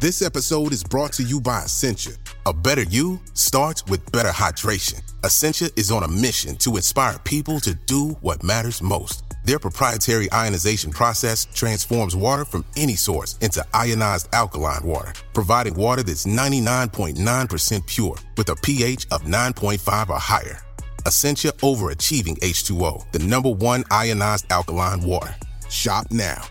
This episode is brought to you by Essentia. A better you starts with better hydration. Essentia is on a mission to inspire people to do what matters most. Their proprietary ionization process transforms water from any source into ionized alkaline water, providing water that's 99.9% pure with a pH of 9.5 or higher. Essentia Overachieving H2O, the #1 ionized alkaline water. Shop now.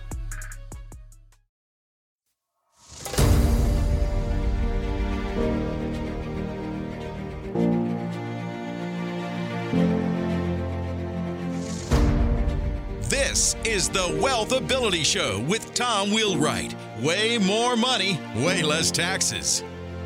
This is the Wealth Ability Show with Tom Wheelwright. Way more money, way less taxes.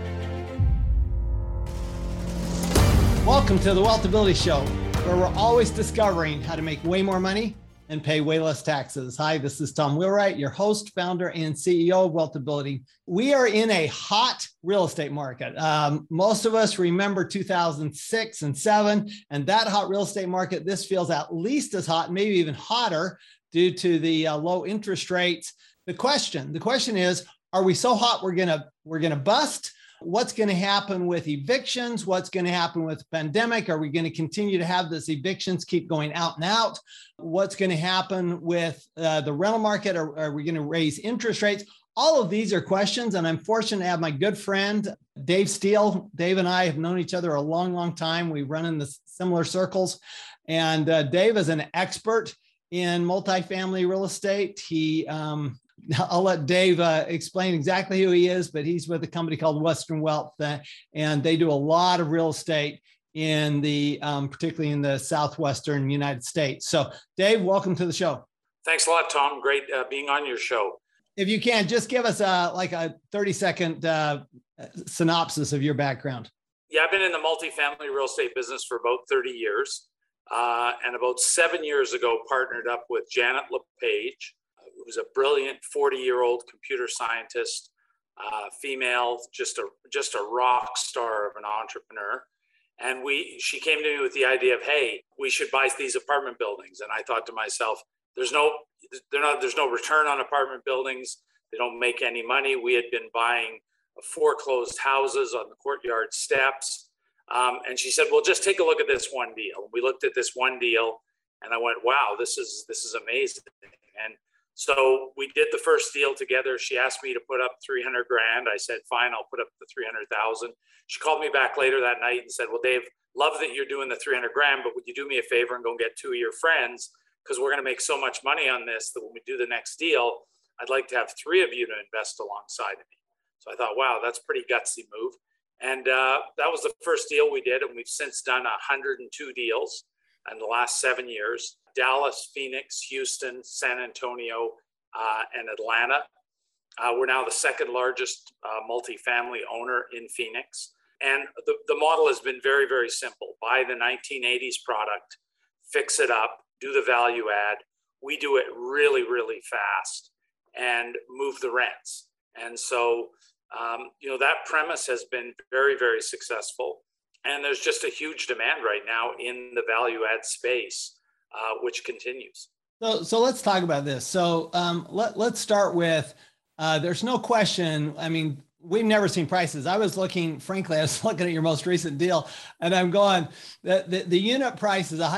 Welcome to the Wealth Ability Show, where we're always discovering how to make way more money and pay way less taxes. Hi, this is Tom Wheelwright, your host, founder, and CEO of Wealth Ability. We are in a hot real estate market. Most of us remember 2006 and 7, and that hot real estate market. This feels at least as hot, maybe even hotter, due to the low interest rates. The question is, are we so hot we're gonna bust? What's going to happen with evictions? What's going to happen with pandemic? Are we going to continue to have this evictions keep going out and out? What's going to happen with the rental market? Are we going to raise interest rates? All of these are questions, and I'm fortunate to have my good friend, Dave Steele. Dave and I have known each other a long, long time. We run in the similar circles, and Dave is an expert in multifamily real estate. I'll let Dave explain exactly who he is, but he's with a company called Western Wealth, and they do a lot of real estate in the, particularly in the Southwestern United States. So Dave, welcome to the show. Thanks a lot, Tom. Great being on your show. If you can, just give us like a 30-second synopsis of your background. Yeah, I've been in the multifamily real estate business for about 30 years. And about 7 years ago, partnered up with Janet LePage, who's a brilliant 40-year-old computer scientist, female, just a rock star of an entrepreneur. And she came to me with the idea of, hey, we should buy these apartment buildings. And I thought to myself, there's no return on apartment buildings. They don't make any money. We had been buying foreclosed houses on the courtyard steps. And she said, well, just take a look at this one deal. We looked at this one deal and I went, wow, this is amazing. And so we did the first deal together. She asked me to put up $300,000. I said, fine, I'll put up the $300,000. She called me back later that night and said, well, Dave, love that you're doing the $300,000, but would you do me a favor and go get 2 of your friends? Because we're going to make so much money on this that when we do the next deal, I'd like to have 3 of you to invest alongside of me. So I thought, wow, that's a pretty gutsy move. And that was the first deal we did. And we've since done 102 deals in the last 7 years. Dallas, Phoenix, Houston, San Antonio, and Atlanta. We're now the second largest multifamily owner in Phoenix. And the model has been very, very simple. Buy the 1980s product, fix it up, do the value add. We do it really, really fast and move the rents. And so, that premise has been very, very successful. And there's just a huge demand right now in the value add space. Which continues. So let's talk about this. So let's start with, there's no question. I mean, we've never seen prices. I was looking at your most recent deal and I'm going, the unit price is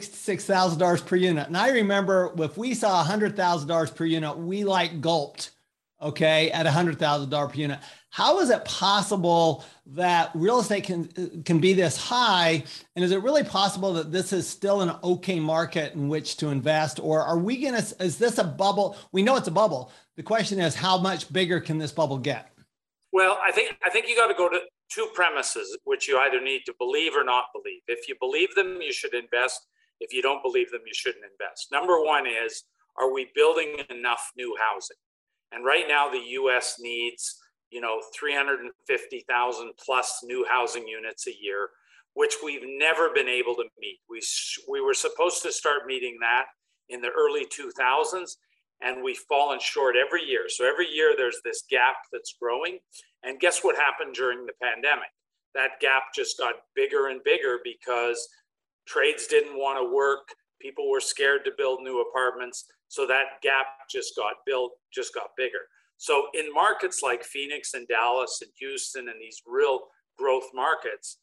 $166,000 per unit. And I remember if we saw $100,000 per unit, we gulped, okay, at $100,000 per unit. How is it possible that real estate can be this high? And is it really possible that this is still an okay market in which to invest? Or is this a bubble? We know it's a bubble. The question is, how much bigger can this bubble get? Well, I think you got to go to 2 premises, which you either need to believe or not believe. If you believe them, you should invest. If you don't believe them, you shouldn't invest. Number 1 is, are we building enough new housing? And right now the U.S. needs 350,000 plus new housing units a year, which we've never been able to meet. We were supposed to start meeting that in the early 2000s, and we've fallen short every year. So every year there's this gap that's growing. And guess what happened during the pandemic? That gap just got bigger and bigger because trades didn't want to work. People were scared to build new apartments. So that gap just got bigger. So in markets like Phoenix and Dallas and Houston and these real growth markets,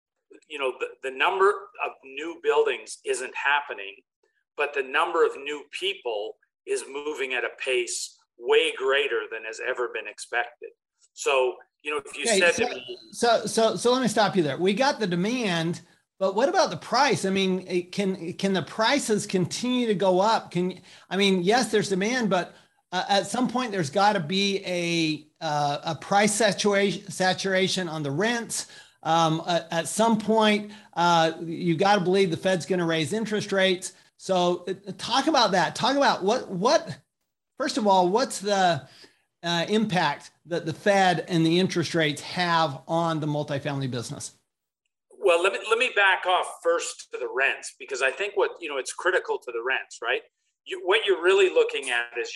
the number of new buildings isn't happening, but the number of new people is moving at a pace way greater than has ever been expected. So, if you said to me... So let me stop you there. We got the demand, but what about the price? I mean, can the prices continue to go up? Yes, there's demand, but at some point there's got to be a price saturation on the rents. At some point, you got to believe the Fed's going to raise interest rates. So talk about that. Talk about what first of all, what's the impact that the Fed and the interest rates have on the multifamily business? Well, let me back off first to the rents, because I think it's critical to the rents, right? What you're really looking at is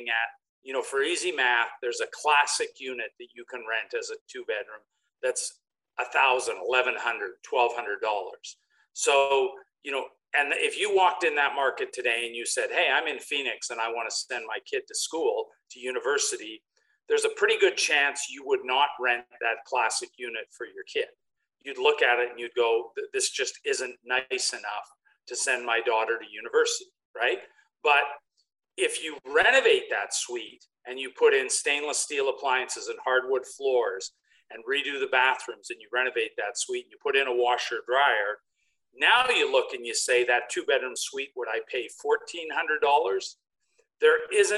for easy math, there's a classic unit that you can rent as a 2-bedroom that's $1,000, $1,100, $1,200. So, and if you walked in that market today and you said, hey, I'm in Phoenix and I want to send my kid to school, to university, there's a pretty good chance you would not rent that classic unit for your kid. You'd look at it and you'd go, this just isn't nice enough to send my daughter to university, right? But if you renovate that suite and you put in stainless steel appliances and hardwood floors and redo the bathrooms and you renovate that suite and you put in a washer dryer, now you look and you say that 2-bedroom suite, would I pay $1,400? There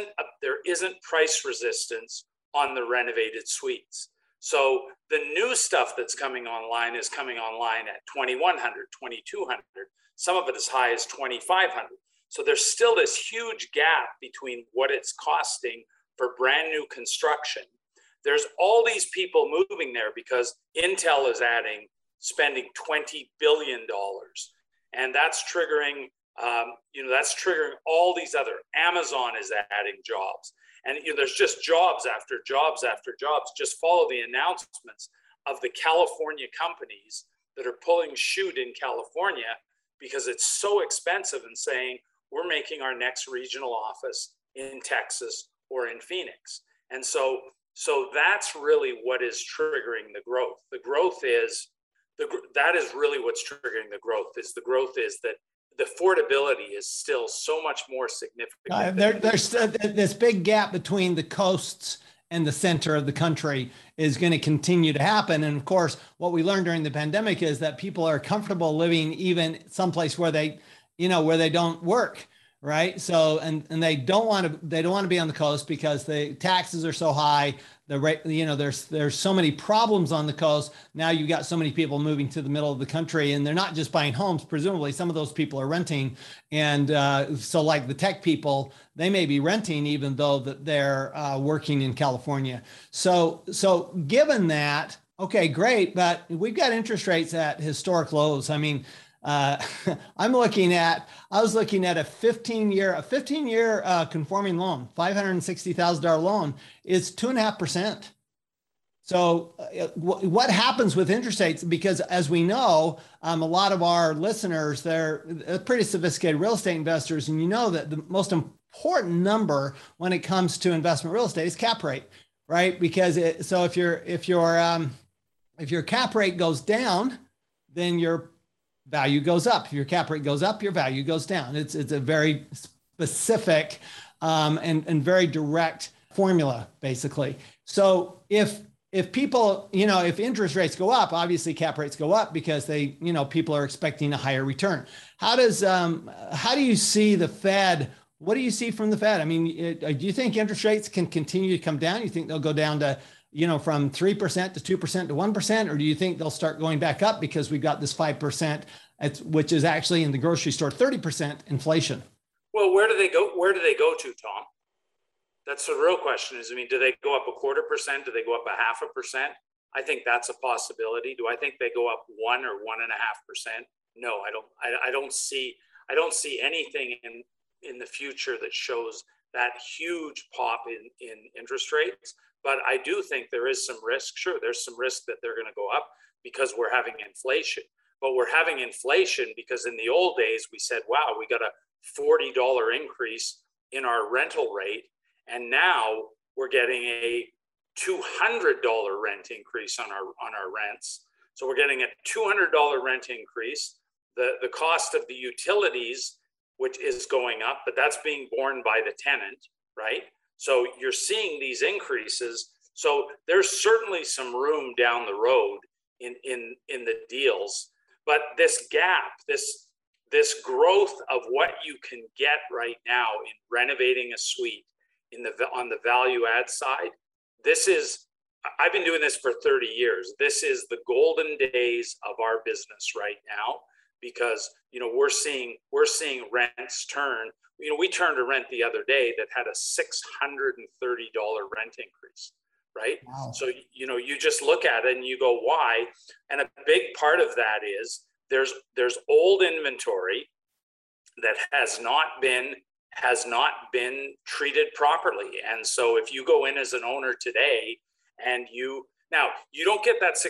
isn't price resistance on the renovated suites. So the new stuff that's coming online is coming online at $2,100, $2,200, some of it as high as $2,500. So there's still this huge gap between what it's costing for brand new construction. There's all these people moving there because Intel is spending $20 billion. And that's triggering, all these other, Amazon is adding jobs. And there's just jobs after jobs after jobs. Just follow the announcements of the California companies that are pulling chute in California because it's so expensive and saying, we're making our next regional office in Texas or in Phoenix. And so that's really what is triggering the growth. The growth is, that is really what's triggering the growth is that the affordability is still so much more significant. There's this big gap between the coasts and the center of the country is going to continue to happen. And of course, what we learned during the pandemic is that people are comfortable living even someplace where they don't work. Right. So, and they don't want to be on the coast because the taxes are so high. The rate, there's so many problems on the coast. Now you've got so many people moving to the middle of the country and they're not just buying homes. Presumably some of those people are renting. And so like the tech people, they may be renting even though that they're working in California. So given that, okay, great. But we've got interest rates at historic lows. I mean, I was looking at a 15-year conforming loan, $560,000 loan is 2.5%. So what happens with interest rates? Because as we know, a lot of our listeners, they're pretty sophisticated real estate investors. And you know that the most important number when it comes to investment real estate is cap rate, right? Because if your cap rate goes down, then your value goes up. If your cap rate goes up, your value goes down. It's a very specific and very direct formula, basically. So if people, if interest rates go up, obviously cap rates go up because people are expecting a higher return. How do you see the Fed? What do you see from the Fed? I mean, do you think interest rates can continue to come down? You think they'll go down to from 3% to 2% to 1%, or do you think they'll start going back up because we've got this 5%, which is actually in the grocery store 30% inflation? Well, where do they go? Where do they go to, Tom? That's the real question. Do they go up 0.25%? Do they go up 0.5%? I think that's a possibility. Do I think they go up 1 or 1.5%? No, I don't see anything in the future that shows that huge pop in interest rates. But I do think there is some risk. Sure, there's some risk that they're going to go up because we're having inflation. But we're having inflation because in the old days, we said, wow, we got a $40 increase in our rental rate. And now we're getting a $200 rent increase on our rents. So we're getting a $200 rent increase. The cost of the utilities, which is going up, but that's being borne by the tenant, right? So you're seeing these increases. So there's certainly some room down the road in the deals, but this gap, this growth of what you can get right now in renovating a suite on the value add side, I've been doing this for 30 years. This is the golden days of our business right now, because, we're seeing rents turn. We turned a rent the other day that had a $630 rent increase, right? Wow. So, you just look at it and you go, why? And a big part of that is there's old inventory that has not been treated properly. And so if you go in as an owner today and you don't get that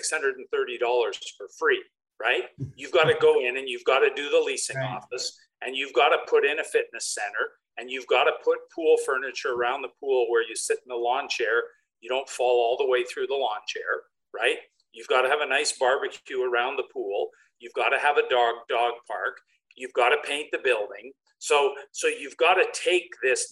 $630 for free, right? You've got to go in and you've got to do the leasing office, and you've got to put in a fitness center, and you've got to put pool furniture around the pool where you sit in the lawn chair. You don't fall all the way through the lawn chair, right? You've got to have a nice barbecue around the pool. You've got to have a dog park. You've got to paint the building. So you've got to take this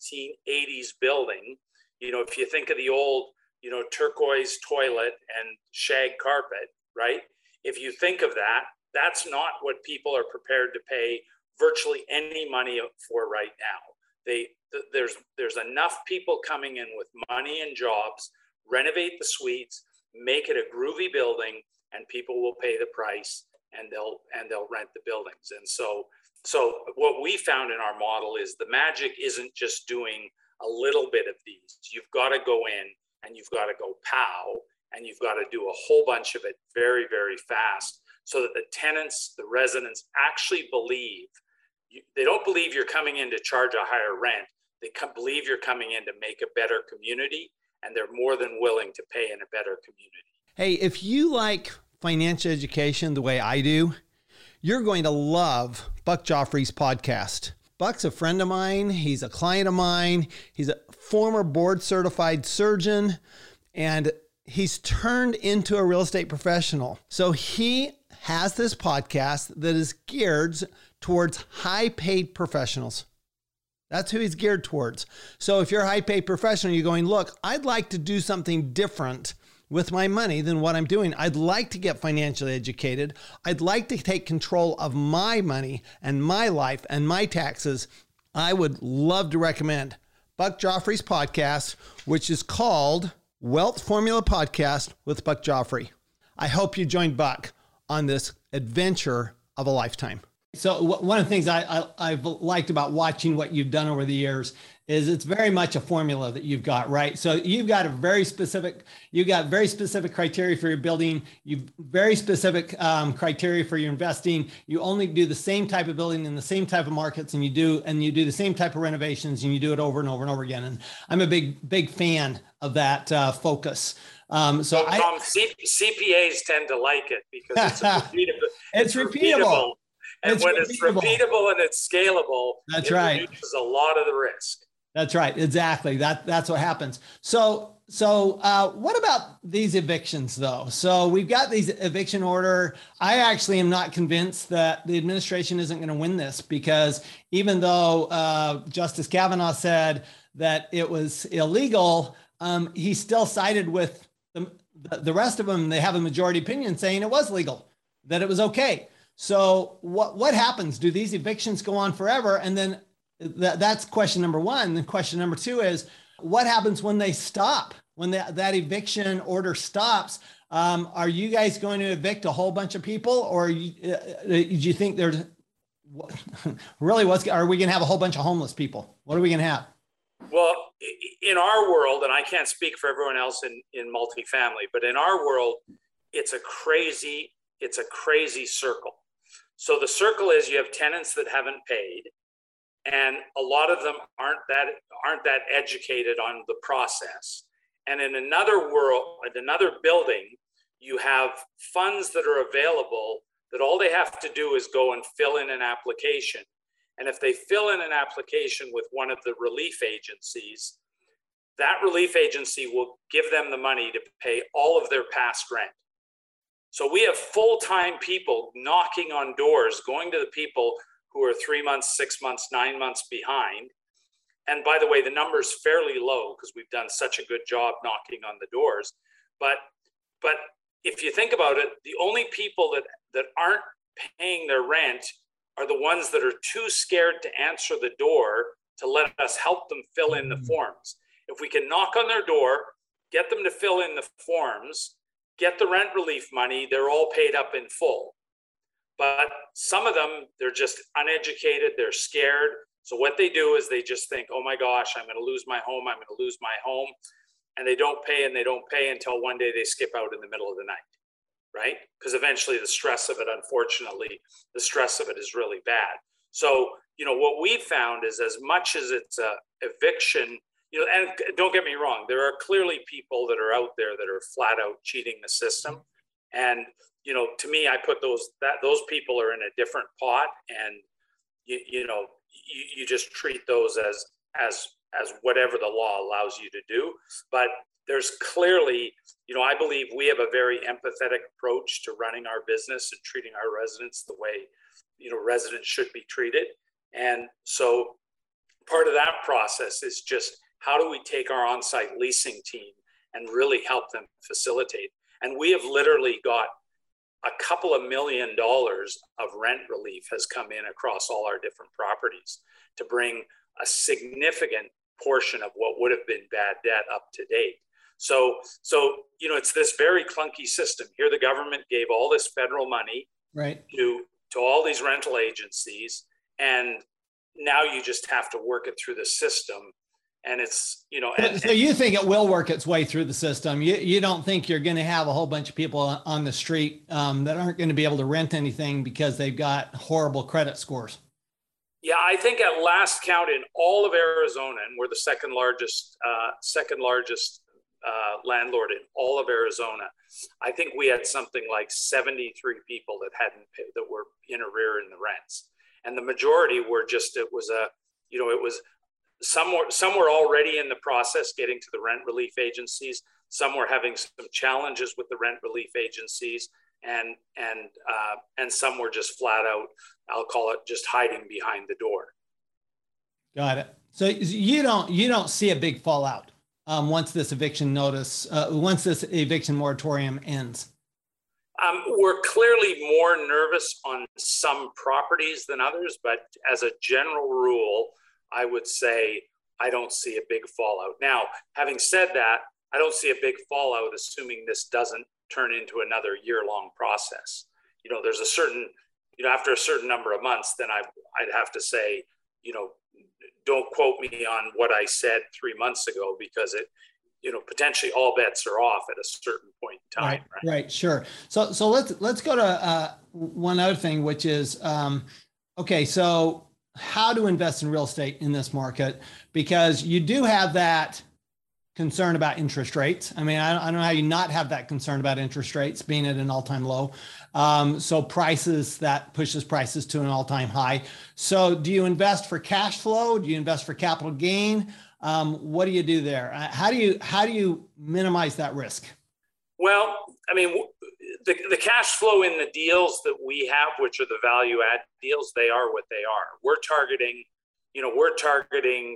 1980s building, if you think of the old, turquoise toilet and shag carpet, right? If you think of that, that's not what people are prepared to pay virtually any money for right now. There's enough people coming in with money and jobs, renovate the suites, make it a groovy building, and people will pay the price, and they'll rent the buildings. And so what we found in our model is the magic isn't just doing a little bit of these. You've got to go in and you've got to go pow, and you've got to do a whole bunch of it very, very fast, so that the tenants, the residents actually believe. They don't believe you're coming in to charge a higher rent. They believe you're coming in to make a better community, and they're more than willing to pay in a better community. Hey, if you like financial education the way I do, you're going to love Buck Joffrey's podcast. Buck's a friend of mine. He's a client of mine. He's a former board certified surgeon, and he's turned into a real estate professional. So he has this podcast that is geared towards high-paid professionals. That's who he's geared towards. So if you're a high-paid professional, you're going, look, I'd like to do something different with my money than what I'm doing. I'd like to get financially educated. I'd like to take control of my money and my life and my taxes. I would love to recommend Buck Joffrey's podcast, which is called Wealth Formula Podcast with Buck Joffrey. I hope you join Buck on this adventure of a lifetime. So one of the things I've liked about watching what you've done over the years is it's very much a formula that you've got, right? So you've got very specific criteria for your building. You've very specific criteria for your investing. You only do the same type of building in the same type of markets, and you do the same type of renovations, and you do it over and over and over again. And I'm a big fan of that focus. Tom, CPAs tend to like it because it's repeatable. And when it's repeatable and it's scalable, it reduces a lot of the risk. That's right. Exactly. That's what happens. So what about these evictions though? So we've got these eviction order. I actually am not convinced that the administration isn't going to win this, because even though Justice Kavanaugh said that it was illegal, he still sided with the rest of them. They have a majority opinion saying it was legal, that it was okay. So what happens? Do these evictions go on forever? And then that's question number one. Then question number two is, what happens when they stop? When that eviction order stops, are you guys going to evict a whole bunch of people, or do you think there's really are we going to have a whole bunch of homeless people? What are we going to have? Well, in our world, and I can't speak for everyone else in multifamily, but in our world, it's a crazy circle. So the circle is you have tenants that haven't paid, and a lot of them aren't that educated on the process. And in another world, in another building, you have funds that are available that all they have to do is go and fill in an application. And if they fill in an application with one of the relief agencies, that relief agency will give them the money to pay all of their past rent. So we have full-time people knocking on doors, going to the people who are 3 months, 6 months, 9 months behind. And by the way, the number's fairly low because we've done such a good job knocking on the doors. But if you think about it, the only people that aren't paying their rent are the ones that are too scared to answer the door to let us help them fill in the forms. If we can knock on their door, get them to fill in the forms, get the rent relief money, they're all paid up in full. But some of them, they're just uneducated, they're scared. So what they do is they just think, oh my gosh, I'm going to lose my home, I'm going to lose my home. And they don't pay and they don't pay until one day they skip out in the middle of the night, right? Because eventually the stress of it, unfortunately, the stress of it is really bad. So, what we found is as much as it's a eviction, and don't get me wrong, there are clearly people that are out there that are flat out cheating the system. And, to me, I put those people are in a different pot, and, you just treat those as whatever the law allows you to do. But there's clearly, I believe we have a very empathetic approach to running our business and treating our residents the way, residents should be treated. And so part of that process is just how do we take our on-site leasing team and really help them facilitate? And we have literally got a couple of $1 million of rent relief has come in across all our different properties to bring a significant portion of what would have been bad debt up to date. So it's this very clunky system. Here the government gave all this federal money right to all these rental agencies, and now you just have to work it through the system. And it's, so you think it will work its way through the system. You don't think you're going to have a whole bunch of people on the street that aren't going to be able to rent anything because they've got horrible credit scores? Yeah, I think at last count in all of Arizona, and we're the second largest landlord in all of Arizona, I think we had something like 73 people that hadn't paid, that were in arrear in the rents, and the majority were just some were already in the process getting to the rent relief agencies. Some were having some challenges with the rent relief agencies, and some were just flat out, I'll call it, just hiding behind the door. Got it. So you don't see a big fallout once this eviction moratorium ends? We're clearly more nervous on some properties than others, but as a general rule, I would say I don't see a big fallout. Now, having said that, I don't see a big fallout assuming this doesn't turn into another year-long process. There's a certain, after a certain number of months, then I'd have to say, don't quote me on what I said 3 months ago, because it, potentially all bets are off at a certain point in time. Right. Sure. So let's go to one other thing, which is, okay, so how to invest in real estate in this market, because you do have that concern about interest rates. I mean, I don't know how you not have that concern about interest rates being at an all-time low. So prices, that pushes prices to an all-time high. So do you invest for cash flow? Do you invest for capital gain? What do you do there? How do you minimize that risk? Well, I mean, the cash flow in the deals that we have, which are the value add deals, they are what they are. We're targeting 20%,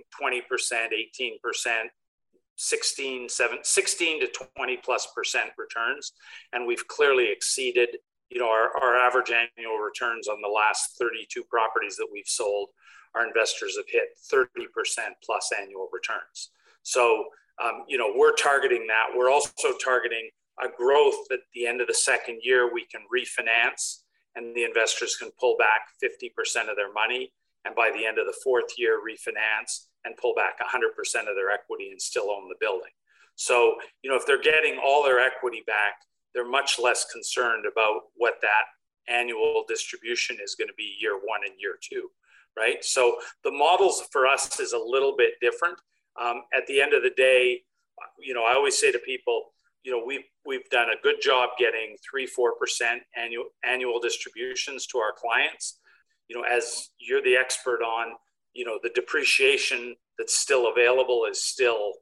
18%, 16 to 20+% returns. And we've clearly exceeded, our average annual returns on the last 32 properties that we've sold. Our investors have hit 30% plus annual returns. So, we're targeting that. We're also targeting a growth at the end of the second year. We can refinance and the investors can pull back 50% of their money. And by the end of the fourth year, refinance and pull back 100% of their equity and still own the building. So, if they're getting all their equity back, they're much less concerned about what that annual distribution is going to be year one and year two, right? So the models for us is a little bit different. At the end of the day, I always say to people, we've done a good job getting 3-4% annual distributions to our clients. As you're the expert on, the depreciation that's still available is still,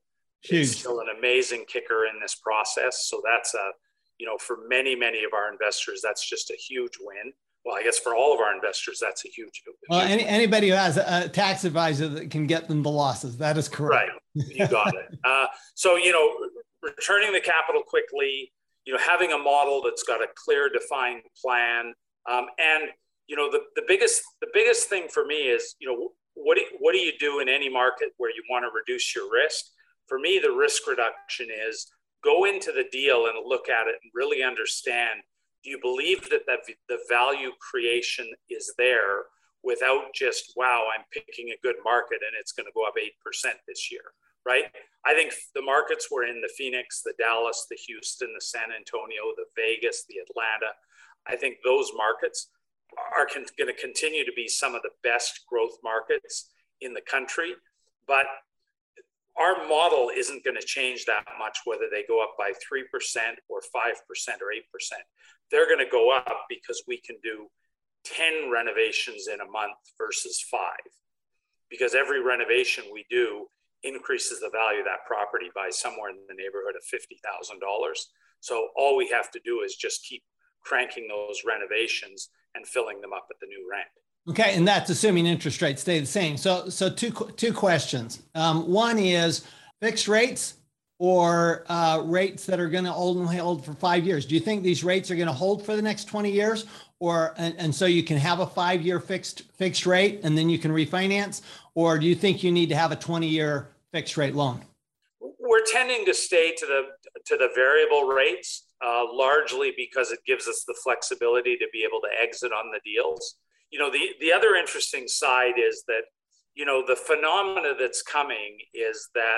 Huge. still an amazing kicker in this process. So that's for many of our investors, that's just a huge win. Well, I guess for all of our investors, that's a huge. Well, anybody who has a tax advisor that can get them the losses, that is correct. Right, you got it. So returning the capital quickly, having a model that's got a clear, defined plan, and the biggest thing for me is what do you do in any market where you want to reduce your risk? For me, the risk reduction is go into the deal and look at it and really understand. Do you believe that the value creation is there without just, wow, I'm picking a good market and it's going to go up 8% this year, right? I think the markets we're in, the Phoenix, the Dallas, the Houston, the San Antonio, the Vegas, the Atlanta, I think those markets are going to continue to be some of the best growth markets in the country. But our model isn't going to change that much, whether they go up by 3% or 5% or 8%. They're going to go up because we can do 10 renovations in a month versus 5. Because every renovation we do increases the value of that property by somewhere in the neighborhood of $50,000. So all we have to do is just keep cranking those renovations and filling them up at the new rent. Okay, and that's assuming interest rates stay the same. So two questions. One is fixed rates or rates that are going to only hold for 5 years. Do you think these rates are going to hold for the next 20 years, or and so you can have a 5-year fixed rate and then you can refinance, or do you think you need to have a 20-year fixed rate loan? We're tending to stay to the variable rates, largely because it gives us the flexibility to be able to exit on the deals. The other interesting side is that, the phenomena that's coming is that,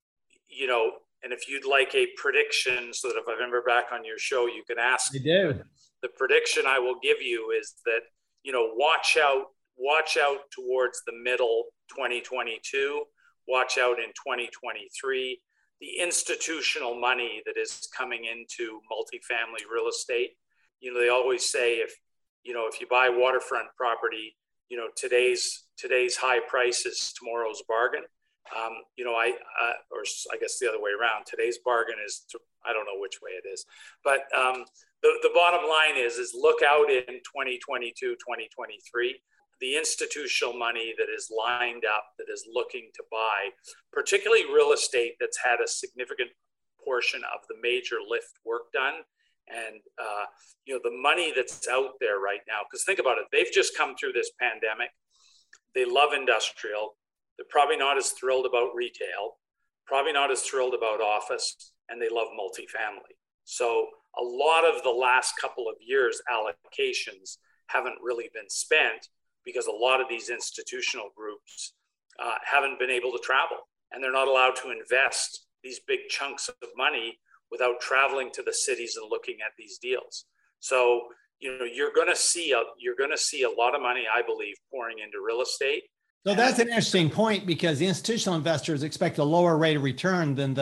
and if you'd like a prediction so that if I'm ever back on your show, you can ask. I do. The prediction I will give you is that, watch out towards the middle 2022, watch out in 2023, the institutional money that is coming into multifamily real estate. They always say if you buy waterfront property, today's high price is tomorrow's bargain. I guess the other way around. Today's bargain is, I don't know which way it is, but the bottom line is look out in 2022, 2023. The institutional money that is lined up, that is looking to buy, particularly real estate that's had a significant portion of the major lift work done. And, the money that's out there right now, because think about it, they've just come through this pandemic. They love industrial. They're probably not as thrilled about retail, probably not as thrilled about office, and they love multifamily. So a lot of the last couple of years allocations haven't really been spent because a lot of these institutional groups haven't been able to travel, and they're not allowed to invest these big chunks of money without traveling to the cities and looking at these deals. So, you're going to see a lot of money, I believe, pouring into real estate. So that's an interesting point, because the institutional investors expect a lower rate of return than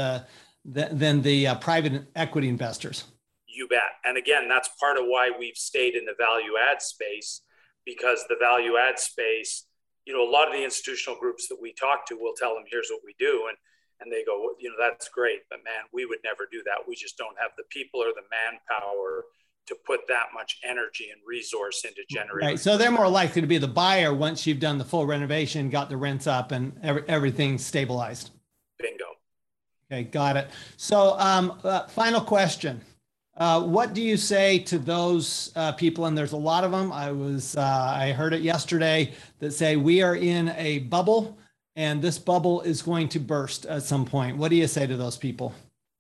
the private equity investors. You bet. And again, that's part of why we've stayed in the value add space, because the value add space, a lot of the institutional groups that we talk to will tell them, here's what we do. And they go, that's great, but man, we would never do that. We just don't have the people or the manpower to put that much energy and resource into generating. Right. So they're more likely to be the buyer once you've done the full renovation, got the rents up, and everything's stabilized. Bingo. Okay, got it. So final question. What do you say to those people, and there's a lot of them, I heard it yesterday, that say we are in a bubble and this bubble is going to burst at some point. What do you say to those people?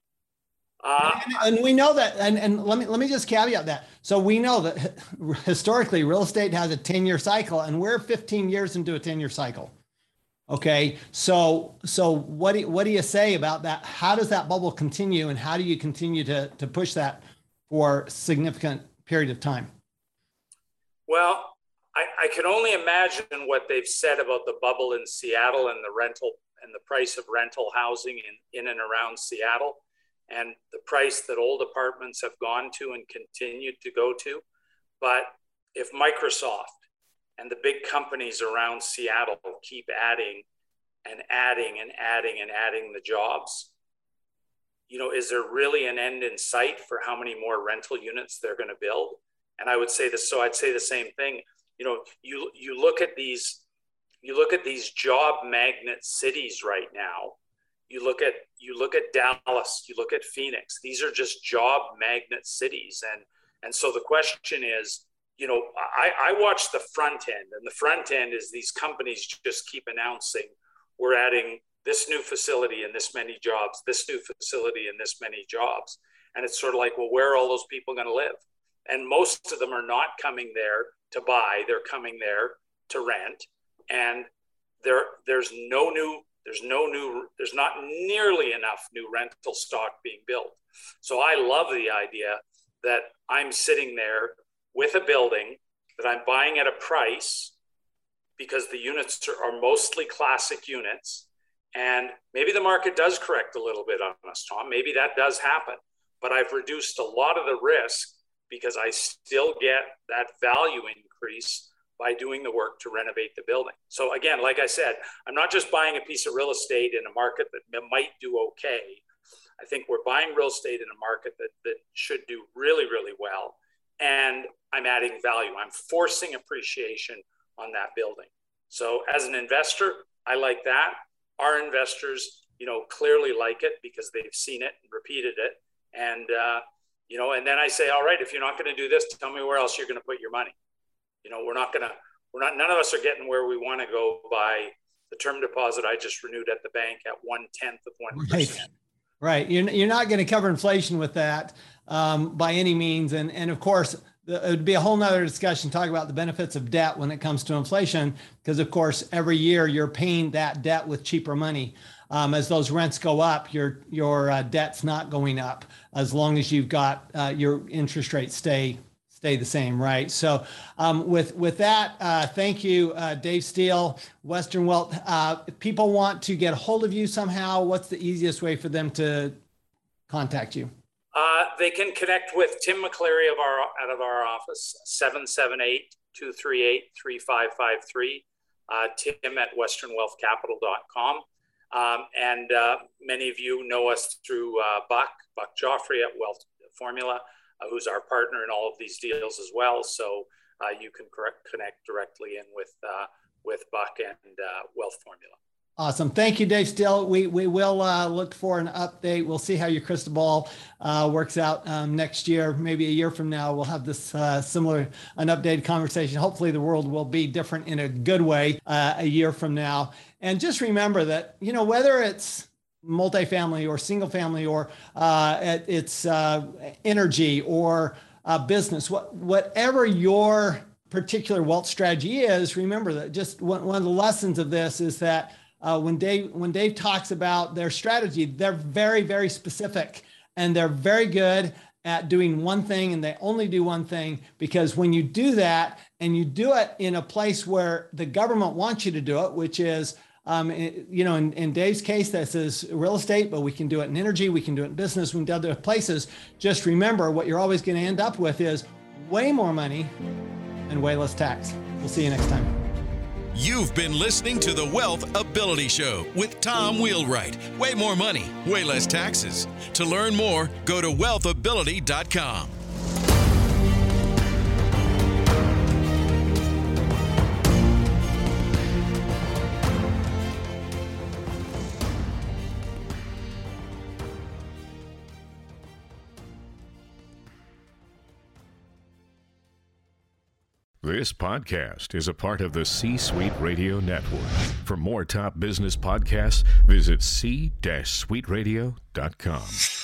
And we know that, and let me just caveat that. So we know that historically real estate has a 10-year cycle, and we're 15 years into a 10-year cycle. Okay, so what do you say about that? How does that bubble continue, and how do you continue to push that for a significant period of time? Well, I can only imagine what they've said about the bubble in Seattle and the rental and the price of rental housing in and around Seattle, and the price that old apartments have gone to and continued to go to. But if Microsoft and the big companies around Seattle keep adding and adding and adding and adding the jobs, is there really an end in sight for how many more rental units they're going to build? And I would say this. So I'd say the same thing. You look at these job magnet cities right now. You look at Dallas. You look at Phoenix. These are just job magnet cities. And so the question is, I watch the front end, and the front end is these companies just keep announcing we're adding this new facility and this many jobs, this new facility and this many jobs. And it's sort of like, well, where are all those people going to live? And most of them are not coming there to buy, they're coming there to rent. And there's not nearly enough new rental stock being built. So I love the idea that I'm sitting there with a building that I'm buying at a price because the units are mostly classic units. And maybe the market does correct a little bit on us, Tom. Maybe that does happen. But I've reduced a lot of the risk because I still get that value increase by doing the work to renovate the building. So again, like I said, I'm not just buying a piece of real estate in a market that might do okay. I think we're buying real estate in a market that should do really, really well. And I'm adding value. I'm forcing appreciation on that building. So as an investor, I like that. Our investors, clearly like it because they've seen it and repeated it. And, and then I say, all right, if you're not going to do this, tell me where else you're going to put your money. None of us are getting where we want to go by the term deposit I just renewed at the bank at 0.1%. Right. You're not going to cover inflation with that by any means. And of course, it would be a whole nother discussion talking about the benefits of debt when it comes to inflation, because of course, every year you're paying that debt with cheaper money. As those rents go up, your debt's not going up as long as you've got your interest rates stay the same, right? So with that, thank you, Dave Steele, Western Wealth. If people want to get a hold of you somehow, what's the easiest way for them to contact you? They can connect with Tim McCleary out of our office, 778-238-3553, Tim at westernwealthcapital.com. And many of you know us through Buck Joffrey at Wealth Formula, who's our partner in all of these deals as well. So you can connect directly in with Buck and Wealth Formula. Awesome. Thank you, Dave Steele. We will look for an update. We'll see how your crystal ball works out next year. Maybe a year from now, we'll have this an updated conversation. Hopefully the world will be different in a good way a year from now. And just remember that, whether it's multifamily or single family or it's energy or business, whatever your particular wealth strategy is, remember that just one of the lessons of this is that when Dave talks about their strategy, they're very, very specific and they're very good at doing one thing, and they only do one thing, because when you do that and you do it in a place where the government wants you to do it, which is, in Dave's case, this is real estate, but we can do it in energy, we can do it in business, we can do it in other places. Just remember, what you're always going to end up with is way more money and way less tax. We'll see you next time. You've been listening to the Wealth Ability Show with Tom Wheelwright. Way more money, way less taxes. To learn more, go to wealthability.com. This podcast is a part of the C-Suite Radio Network. For more top business podcasts, visit c-suiteradio.com.